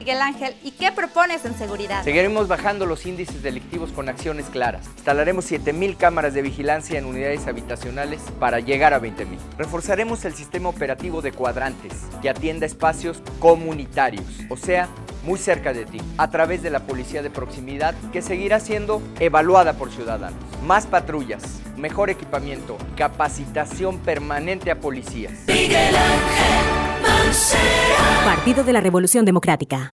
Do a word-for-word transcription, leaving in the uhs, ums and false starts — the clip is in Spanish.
Miguel Ángel, ¿y qué propones en seguridad? Seguiremos bajando los índices delictivos con acciones claras. Instalaremos siete mil cámaras de vigilancia en unidades habitacionales para llegar a veinte mil. Reforzaremos el sistema operativo de cuadrantes que atienda espacios comunitarios, o sea, muy cerca de ti, a través de la policía de proximidad que seguirá siendo evaluada por ciudadanos. Más patrullas, mejor equipamiento, capacitación permanente a policías. Miguel Ángel Mancera. Partido de la Revolución Democrática.